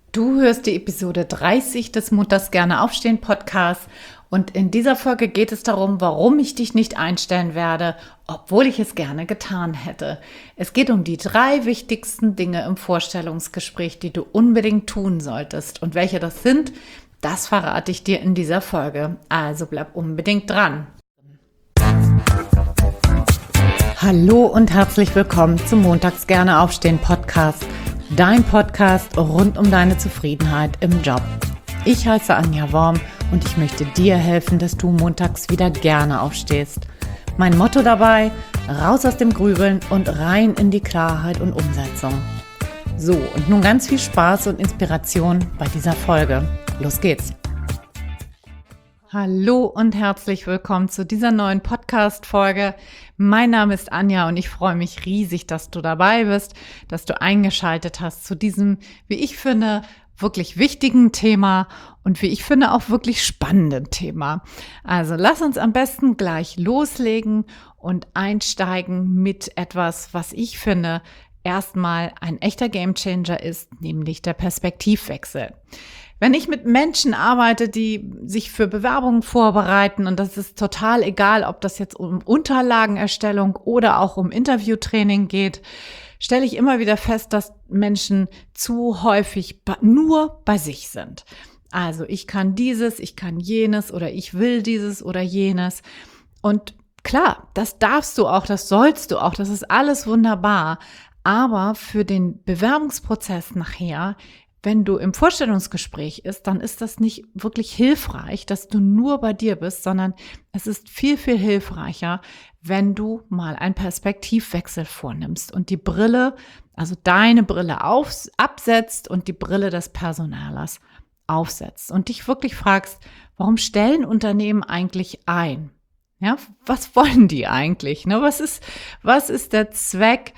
Du hörst die Episode 30 des Montags gerne aufstehen Podcasts und in dieser Folge geht es darum, warum ich dich nicht einstellen werde, obwohl ich es gerne getan hätte. Es geht um die 3 wichtigsten Dinge im Vorstellungsgespräch, die du unbedingt tun solltest. Und welche das sind, das verrate ich dir in dieser Folge. Also bleib unbedingt dran. Hallo und herzlich willkommen zum Montags gerne aufstehen Podcast. Dein Podcast rund um deine Zufriedenheit im Job. Ich heiße Anja Worm und ich möchte dir helfen, dass du montags wieder gerne aufstehst. Mein Motto dabei: raus aus dem Grübeln und rein in die Klarheit und Umsetzung. So, und nun ganz viel Spaß und Inspiration bei dieser Folge. Los geht's! Hallo und herzlich willkommen zu dieser neuen Podcast-Folge. Mein Name ist Anja und ich freue mich riesig, dass du dabei bist, dass du eingeschaltet hast zu diesem, wie ich finde, wirklich wichtigen Thema und wie ich finde auch wirklich spannenden Thema. Also lass uns am besten gleich loslegen und einsteigen mit etwas, was ich finde, erstmal ein echter Gamechanger ist, nämlich der Perspektivwechsel. Wenn ich mit Menschen arbeite, die sich für Bewerbungen vorbereiten, und das ist total egal, ob das jetzt um Unterlagenerstellung oder auch um Interviewtraining geht, stelle ich immer wieder fest, dass Menschen zu häufig nur bei sich sind. Also ich kann dieses, ich kann jenes oder ich will dieses oder jenes. Und klar, das darfst du auch, das sollst du auch, das ist alles wunderbar. Aber für den Bewerbungsprozess nachher, wenn du im Vorstellungsgespräch bist, dann ist das nicht wirklich hilfreich, dass du nur bei dir bist, sondern es ist viel, viel hilfreicher, wenn du mal einen Perspektivwechsel vornimmst und die Brille, also deine Brille absetzt und die Brille des Personalers aufsetzt und dich wirklich fragst, warum stellen Unternehmen eigentlich ein? Ja, was wollen die eigentlich? Ne? Was ist der Zweck?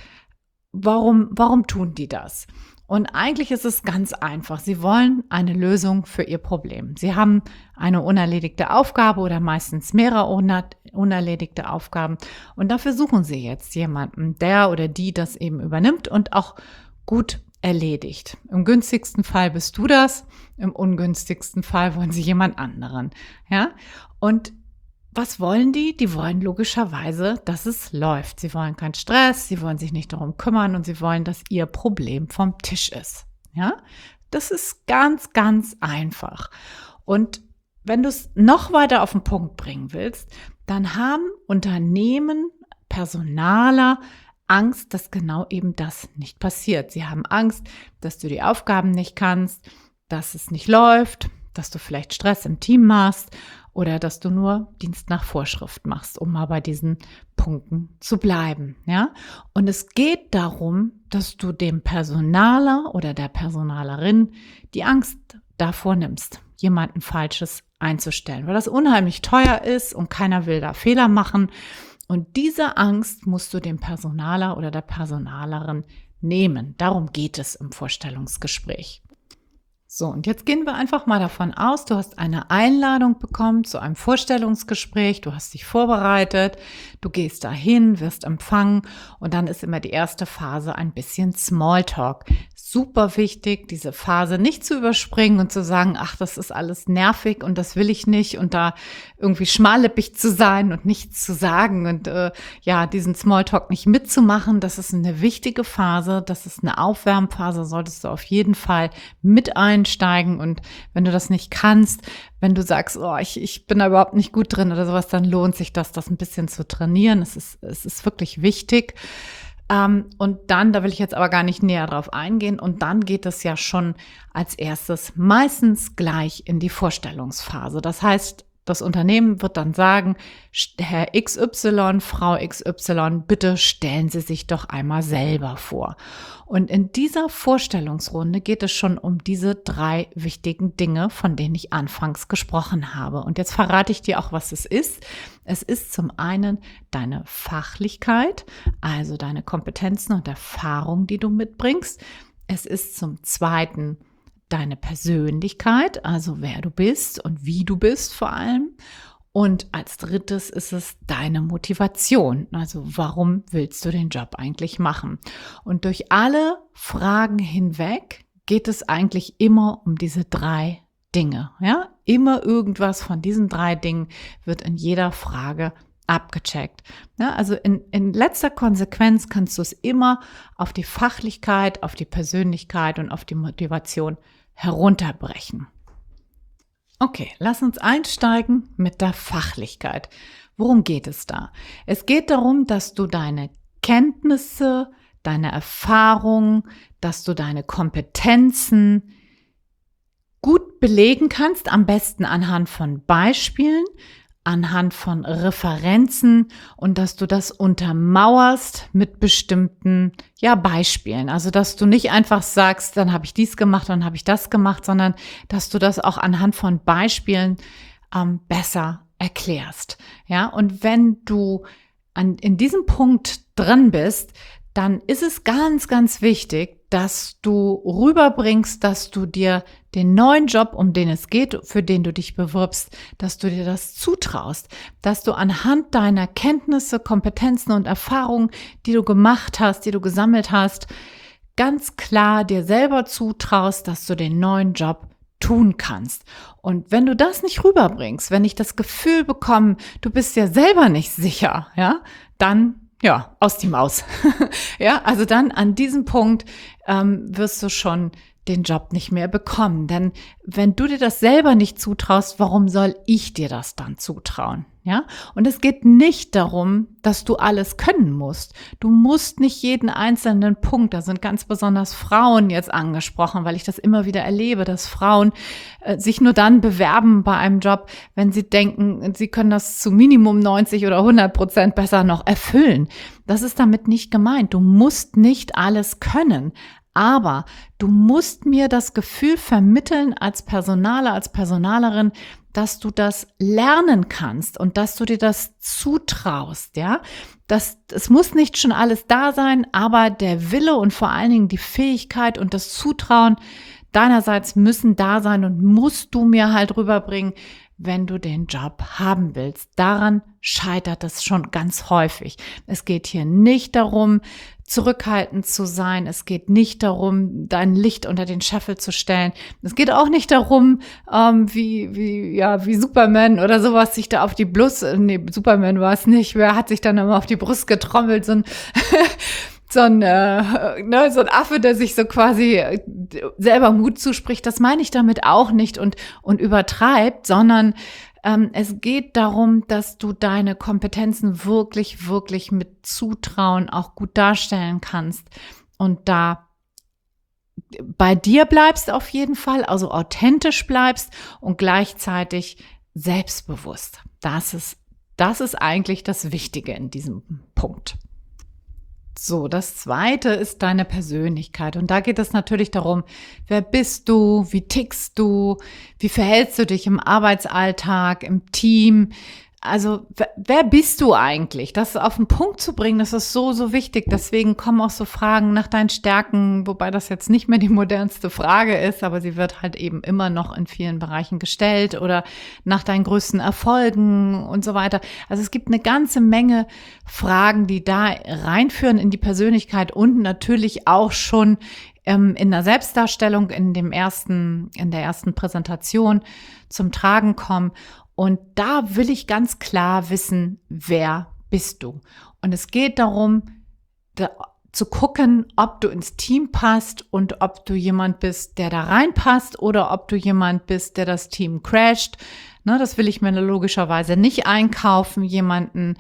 Warum tun die das? Und eigentlich ist es ganz einfach. Sie wollen eine Lösung für ihr Problem. Sie haben eine unerledigte Aufgabe oder meistens mehrere unerledigte Aufgaben. Und dafür suchen sie jetzt jemanden, der oder die das eben übernimmt und auch gut erledigt. Im günstigsten Fall bist du das, im ungünstigsten Fall wollen sie jemand anderen. Ja? Und was wollen die? Die wollen logischerweise, dass es läuft. Sie wollen keinen Stress, sie wollen sich nicht darum kümmern und sie wollen, dass ihr Problem vom Tisch ist. Ja, das ist ganz, ganz einfach. Und wenn du es noch weiter auf den Punkt bringen willst, dann haben Unternehmen, Personaler Angst, dass genau eben das nicht passiert. Sie haben Angst, dass du die Aufgaben nicht kannst, dass es nicht läuft, dass du vielleicht Stress im Team machst oder dass du nur Dienst nach Vorschrift machst, um mal bei diesen Punkten zu bleiben. Ja? Und es geht darum, dass du dem Personaler oder der Personalerin die Angst davor nimmst, jemanden Falsches einzustellen, weil das unheimlich teuer ist und keiner will da Fehler machen. Und diese Angst musst du dem Personaler oder der Personalerin nehmen. Darum geht es im Vorstellungsgespräch. So, und jetzt gehen wir einfach mal davon aus, du hast eine Einladung bekommen zu einem Vorstellungsgespräch, du hast dich vorbereitet, du gehst dahin, wirst empfangen und dann ist immer die erste Phase ein bisschen Smalltalk. Super wichtig, diese Phase nicht zu überspringen und zu sagen, ach, das ist alles nervig und das will ich nicht und da irgendwie schmallippig zu sein und nichts zu sagen und diesen Smalltalk nicht mitzumachen. Das ist eine wichtige Phase, das ist eine Aufwärmphase, solltest du auf jeden Fall mit einsteigen und wenn du das nicht kannst, wenn du sagst, oh, ich bin da überhaupt nicht gut drin oder sowas, dann lohnt sich das ein bisschen zu trainieren. Es ist wirklich wichtig. Und dann, da will ich jetzt aber gar nicht näher drauf eingehen, und dann geht es ja schon als erstes meistens gleich in die Vorstellungsphase. Das heißt, das Unternehmen wird dann sagen, Herr XY, Frau XY, bitte stellen Sie sich doch einmal selber vor. Und in dieser Vorstellungsrunde geht es schon um diese 3 wichtigen Dinge, von denen ich anfangs gesprochen habe. Und jetzt verrate ich dir auch, was es ist. Es ist zum einen deine Fachlichkeit, also deine Kompetenzen und Erfahrung, die du mitbringst. Es ist zum zweiten deine Persönlichkeit, also wer du bist und wie du bist vor allem. Und als drittes ist es deine Motivation. Also warum willst du den Job eigentlich machen? Und durch alle Fragen hinweg geht es eigentlich immer um diese 3 Dinge. Ja? Immer irgendwas von diesen 3 Dingen wird in jeder Frage abgecheckt. Ja, also in letzter Konsequenz kannst du es immer auf die Fachlichkeit, auf die Persönlichkeit und auf die Motivation herunterbrechen. Okay, lass uns einsteigen mit der Fachlichkeit. Worum geht es da? Es geht darum, dass du deine Kenntnisse, deine Erfahrungen, dass du deine Kompetenzen gut belegen kannst, am besten anhand von Beispielen, anhand von Referenzen und dass du das untermauerst mit bestimmten Beispielen. Also dass du nicht einfach sagst, dann habe ich dies gemacht, dann habe ich das gemacht, sondern dass du das auch anhand von Beispielen besser erklärst. Ja, und wenn du in diesem Punkt drin bist, dann ist es ganz, ganz wichtig, dass du rüberbringst, dass du dir den neuen Job, um den es geht, für den du dich bewirbst, dass du dir das zutraust, dass du anhand deiner Kenntnisse, Kompetenzen und Erfahrungen, die du gemacht hast, die du gesammelt hast, ganz klar dir selber zutraust, dass du den neuen Job tun kannst. Und wenn du das nicht rüberbringst, wenn ich das Gefühl bekomme, du bist ja selber nicht sicher, dann aus die Maus. Also dann an diesem Punkt wirst du schon den Job nicht mehr bekommen. Denn wenn du dir das selber nicht zutraust, warum soll ich dir das dann zutrauen? Ja? Und es geht nicht darum, dass du alles können musst. Du musst nicht jeden einzelnen Punkt, da sind ganz besonders Frauen jetzt angesprochen, weil ich das immer wieder erlebe, dass Frauen sich nur dann bewerben bei einem Job, wenn sie denken, sie können das zu Minimum 90 oder 100% besser noch erfüllen. Das ist damit nicht gemeint. Du musst nicht alles können. Aber du musst mir das Gefühl vermitteln als Personaler, als Personalerin, dass du das lernen kannst und dass du dir das zutraust, es muss nicht schon alles da sein, aber der Wille und vor allen Dingen die Fähigkeit und das Zutrauen deinerseits müssen da sein und musst du mir halt rüberbringen, wenn du den Job haben willst. Daran scheitert es schon ganz häufig. Es geht hier nicht darum, zurückhaltend zu sein. Es geht nicht darum, dein Licht unter den Scheffel zu stellen. Es geht auch nicht darum, wie Superman oder sowas sich da auf die Superman war es nicht. Wer hat sich dann immer auf die Brust getrommelt? So ein Affe, der sich so quasi selber Mut zuspricht. Das meine ich damit auch nicht und übertreibt, sondern es geht darum, dass du deine Kompetenzen wirklich, wirklich mit Zutrauen auch gut darstellen kannst und da bei dir bleibst auf jeden Fall, also authentisch bleibst und gleichzeitig selbstbewusst. Das ist eigentlich das Wichtige in diesem Punkt. So, das Zweite ist deine Persönlichkeit. Und da geht es natürlich darum, wer bist du, wie tickst du, wie verhältst du dich im Arbeitsalltag, im Team. Also, wer bist du eigentlich? Das auf den Punkt zu bringen, das ist so, so wichtig. Deswegen kommen auch so Fragen nach deinen Stärken, wobei das jetzt nicht mehr die modernste Frage ist, aber sie wird halt eben immer noch in vielen Bereichen gestellt oder nach deinen größten Erfolgen und so weiter. Also es gibt eine ganze Menge Fragen, die da reinführen in die Persönlichkeit und natürlich auch schon in der Selbstdarstellung in der ersten Präsentation zum Tragen kommen. Und da will ich ganz klar wissen, wer bist du? Und es geht darum, zu gucken, ob du ins Team passt und ob du jemand bist, der da reinpasst oder ob du jemand bist, der das Team crasht. Das will ich mir logischerweise nicht einkaufen, jemanden,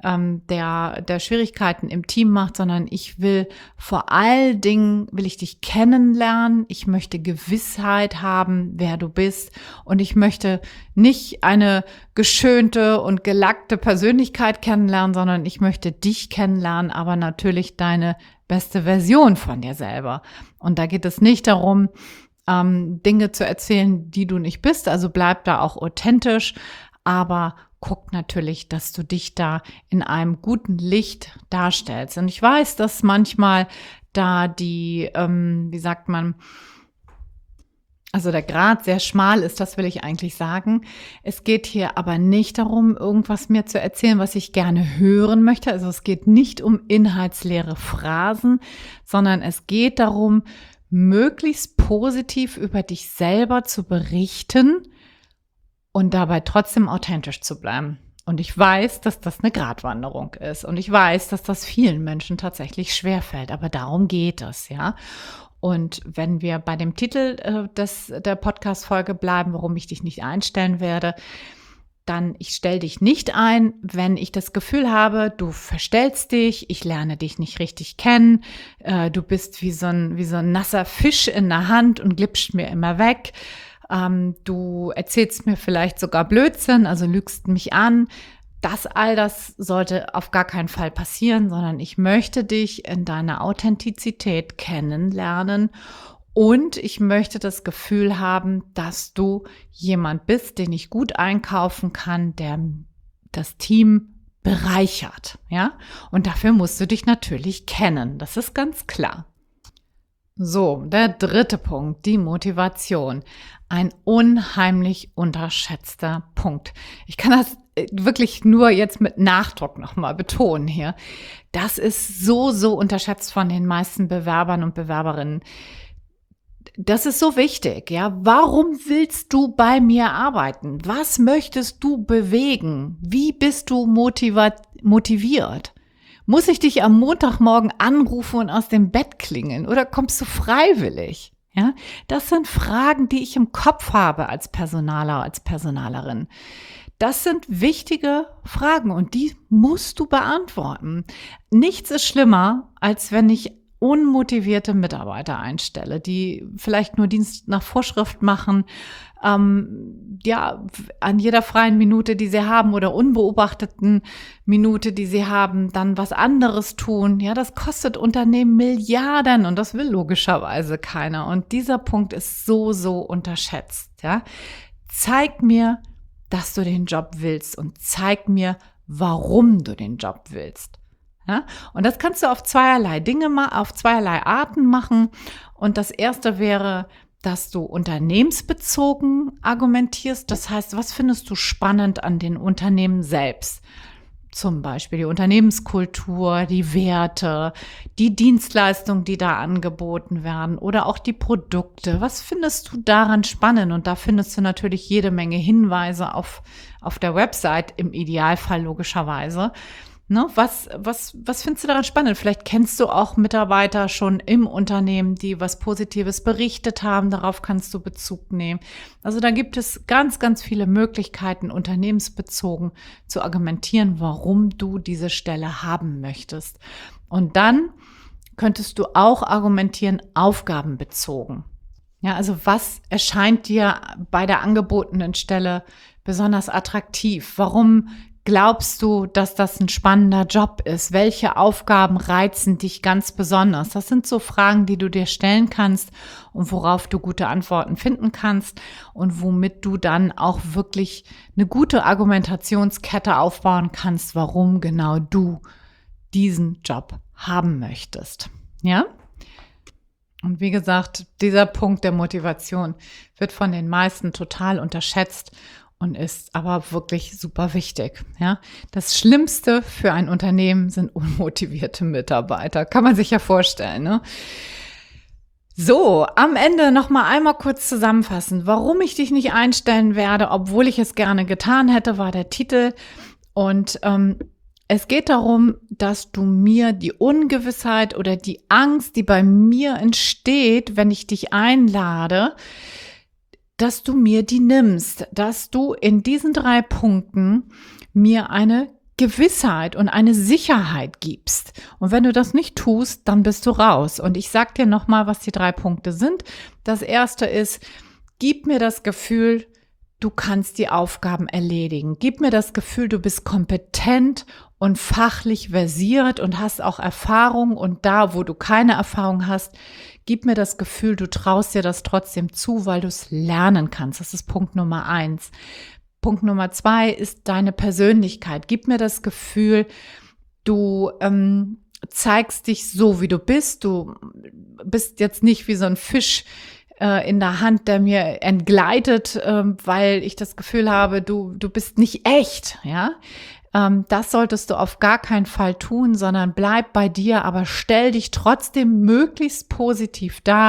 der Schwierigkeiten im Team macht, sondern ich will vor allen Dingen, will ich dich kennenlernen. Ich möchte Gewissheit haben, wer du bist. Und ich möchte nicht eine geschönte und gelackte Persönlichkeit kennenlernen, sondern ich möchte dich kennenlernen, aber natürlich deine beste Version von dir selber. Und da geht es nicht darum, Dinge zu erzählen, die du nicht bist. Also bleib da auch authentisch, aber guck natürlich, dass du dich da in einem guten Licht darstellst. Und ich weiß, dass manchmal da also der Grat sehr schmal ist, das will ich eigentlich sagen. Es geht hier aber nicht darum, irgendwas mir zu erzählen, was ich gerne hören möchte. Also es geht nicht um inhaltsleere Phrasen, sondern es geht darum, möglichst positiv über dich selber zu berichten und dabei trotzdem authentisch zu bleiben. Und ich weiß, dass das eine Gratwanderung ist. Und ich weiß, dass das vielen Menschen tatsächlich schwerfällt. Aber darum geht es, ja. Und wenn wir bei dem Titel der Podcast-Folge bleiben, warum ich dich nicht einstellen werde, dann ich stelle dich nicht ein, wenn ich das Gefühl habe, du verstellst dich, ich lerne dich nicht richtig kennen, du bist wie so ein nasser Fisch in der Hand und glippst mir immer weg. Du erzählst mir vielleicht sogar Blödsinn, also lügst mich an. All das sollte auf gar keinen Fall passieren, sondern ich möchte dich in deiner Authentizität kennenlernen und ich möchte das Gefühl haben, dass du jemand bist, den ich gut einkaufen kann, der das Team bereichert, ja? Und dafür musst du dich natürlich kennen, das ist ganz klar. So, der dritte Punkt, die Motivation. Ein unheimlich unterschätzter Punkt. Ich kann das wirklich nur jetzt mit Nachdruck nochmal betonen hier. Das ist so unterschätzt von den meisten Bewerbern und Bewerberinnen. Das ist so wichtig, ja. Warum willst du bei mir arbeiten? Was möchtest du bewegen? Wie bist du motiviert? Muss ich dich am Montagmorgen anrufen und aus dem Bett klingeln oder kommst du freiwillig? Ja, das sind Fragen, die ich im Kopf habe als Personaler, als Personalerin. Das sind wichtige Fragen und die musst du beantworten. Nichts ist schlimmer, als wenn ich unmotivierte Mitarbeiter einstelle, die vielleicht nur Dienst nach Vorschrift machen, an jeder freien Minute, die sie haben oder unbeobachteten Minute, die sie haben, dann was anderes tun. Ja, das kostet Unternehmen Milliarden und das will logischerweise keiner. Und dieser Punkt ist so unterschätzt. Ja, zeig mir, dass du den Job willst und zeig mir, warum du den Job willst. Ja, und das kannst du auf zweierlei Arten machen. Und das erste wäre, dass du unternehmensbezogen argumentierst. Das heißt, was findest du spannend an den Unternehmen selbst? Zum Beispiel die Unternehmenskultur, die Werte, die Dienstleistungen, die da angeboten werden oder auch die Produkte. Was findest du daran spannend? Und da findest du natürlich jede Menge Hinweise auf der Website, im Idealfall logischerweise. Ne, was findest du daran spannend? Vielleicht kennst du auch Mitarbeiter schon im Unternehmen, die was Positives berichtet haben. Darauf kannst du Bezug nehmen. Also da gibt es ganz viele Möglichkeiten, unternehmensbezogen zu argumentieren, warum du diese Stelle haben möchtest. Und dann könntest du auch argumentieren, aufgabenbezogen. Ja, also was erscheint dir bei der angebotenen Stelle besonders attraktiv? Warum glaubst du, dass das ein spannender Job ist? Welche Aufgaben reizen dich ganz besonders? Das sind so Fragen, die du dir stellen kannst und worauf du gute Antworten finden kannst und womit du dann auch wirklich eine gute Argumentationskette aufbauen kannst, warum genau du diesen Job haben möchtest. Ja? Und wie gesagt, dieser Punkt der Motivation wird von den meisten total unterschätzt und ist aber wirklich super wichtig. Ja, das Schlimmste für ein Unternehmen sind unmotivierte Mitarbeiter. Kann man sich ja vorstellen, ne? So, am Ende noch mal einmal kurz zusammenfassen, warum ich dich nicht einstellen werde, obwohl ich es gerne getan hätte, war der Titel. Und es geht darum, dass du mir die Ungewissheit oder die Angst, die bei mir entsteht, wenn ich dich einlade, dass du mir die nimmst, dass du in diesen 3 Punkten mir eine Gewissheit und eine Sicherheit gibst. Und wenn du das nicht tust, dann bist du raus. Und ich sag dir nochmal, was die 3 Punkte sind. Das erste ist, gib mir das Gefühl, du kannst die Aufgaben erledigen. Gib mir das Gefühl, du bist kompetent und fachlich versiert und hast auch Erfahrung. Und da, wo du keine Erfahrung hast, gib mir das Gefühl, du traust dir das trotzdem zu, weil du es lernen kannst. Das ist Punkt Nummer 1. Punkt Nummer 2 ist deine Persönlichkeit. Gib mir das Gefühl, du zeigst dich so, wie du bist. Du bist jetzt nicht wie so ein Fisch in der Hand, der mir entgleitet, weil ich das Gefühl habe, du bist nicht echt, ja. Das solltest du auf gar keinen Fall tun, sondern bleib bei dir, aber stell dich trotzdem möglichst positiv dar,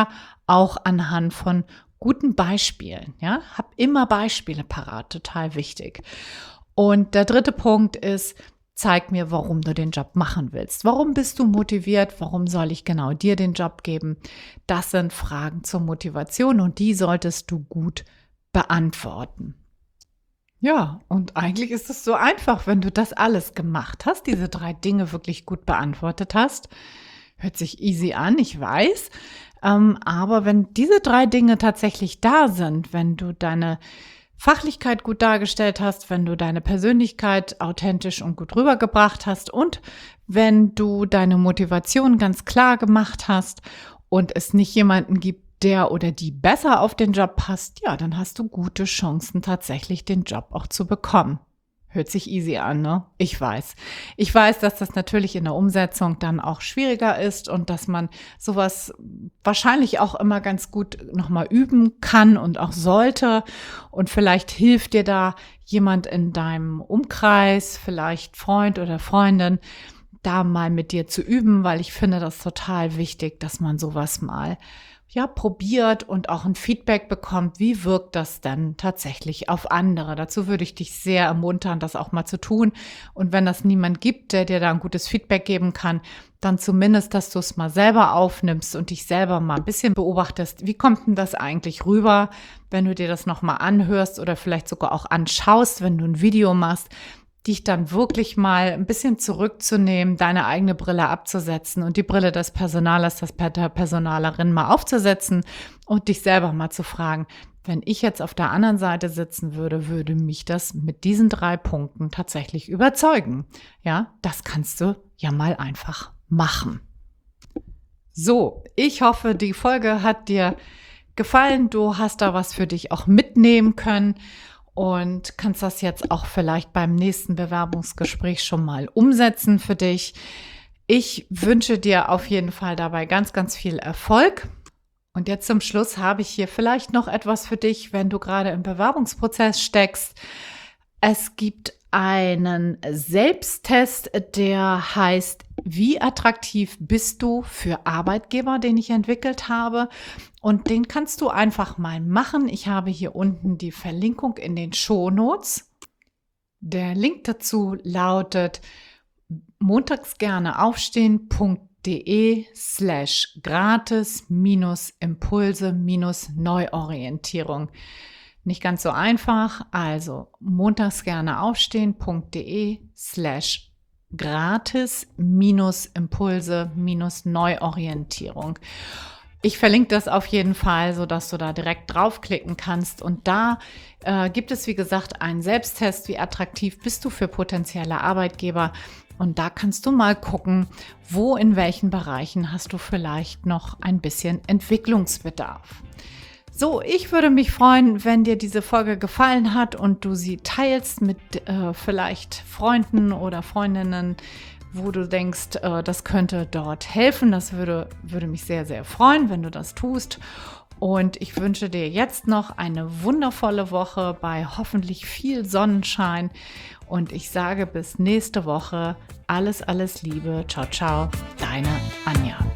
auch anhand von guten Beispielen. Ja? Hab immer Beispiele parat, total wichtig. Und der dritte Punkt ist, zeig mir, warum du den Job machen willst. Warum bist du motiviert? Warum soll ich genau dir den Job geben? Das sind Fragen zur Motivation und die solltest du gut beantworten. Ja, und eigentlich ist es so einfach, wenn du das alles gemacht hast, diese 3 Dinge wirklich gut beantwortet hast. Hört sich easy an, ich weiß. Aber wenn diese 3 Dinge tatsächlich da sind, wenn du deine Fachlichkeit gut dargestellt hast, wenn du deine Persönlichkeit authentisch und gut rübergebracht hast und wenn du deine Motivation ganz klar gemacht hast und es nicht jemanden gibt, der oder die besser auf den Job passt, ja, dann hast du gute Chancen, tatsächlich den Job auch zu bekommen. Hört sich easy an, ne? Ich weiß. Ich weiß, dass das natürlich in der Umsetzung dann auch schwieriger ist und dass man sowas wahrscheinlich auch immer ganz gut nochmal üben kann und auch sollte. Und vielleicht hilft dir da jemand in deinem Umkreis, vielleicht Freund oder Freundin, da mal mit dir zu üben, weil ich finde das total wichtig, dass man sowas mal probiert und auch ein Feedback bekommt, wie wirkt das denn tatsächlich auf andere. Dazu würde ich dich sehr ermuntern, das auch mal zu tun. Und wenn das niemand gibt, der dir da ein gutes Feedback geben kann, dann zumindest, dass du es mal selber aufnimmst und dich selber mal ein bisschen beobachtest. Wie kommt denn das eigentlich rüber, wenn du dir das nochmal anhörst oder vielleicht sogar auch anschaust, wenn du ein Video machst, dich dann wirklich mal ein bisschen zurückzunehmen, deine eigene Brille abzusetzen und die Brille des Personalers, der Personalerin mal aufzusetzen und dich selber mal zu fragen, wenn ich jetzt auf der anderen Seite sitzen würde, würde mich das mit diesen 3 Punkten tatsächlich überzeugen. Ja, das kannst du ja mal einfach machen. So, ich hoffe, die Folge hat dir gefallen. Du hast da was für dich auch mitnehmen können. Und kannst das jetzt auch vielleicht beim nächsten Bewerbungsgespräch schon mal umsetzen für dich. Ich wünsche dir auf jeden Fall dabei ganz, ganz viel Erfolg. Und jetzt zum Schluss habe ich hier vielleicht noch etwas für dich, wenn du gerade im Bewerbungsprozess steckst. Es gibt einen Selbsttest, der heißt, wie attraktiv bist du für Arbeitgeber, den ich entwickelt habe. Und den kannst du einfach mal machen. Ich habe hier unten die Verlinkung in den Shownotes. Der Link dazu lautet montagsgerneaufstehen.de/gratis-impulse-neuorientierung. Nicht ganz so einfach, also montagsgerneaufstehen.de/gratis-impulse-neuorientierung. Ich verlinke das auf jeden Fall, sodass du da direkt draufklicken kannst. Und da gibt es, wie gesagt, einen Selbsttest, wie attraktiv bist du für potenzielle Arbeitgeber. Und da kannst du mal gucken, wo in welchen Bereichen hast du vielleicht noch ein bisschen Entwicklungsbedarf. So, ich würde mich freuen, wenn dir diese Folge gefallen hat und du sie teilst mit vielleicht Freunden oder Freundinnen, wo du denkst, das könnte dort helfen. Das würde mich sehr, sehr freuen, wenn du das tust. Und ich wünsche dir jetzt noch eine wundervolle Woche bei hoffentlich viel Sonnenschein. Und ich sage bis nächste Woche. Alles, alles Liebe. Ciao, ciao. Deine Anja.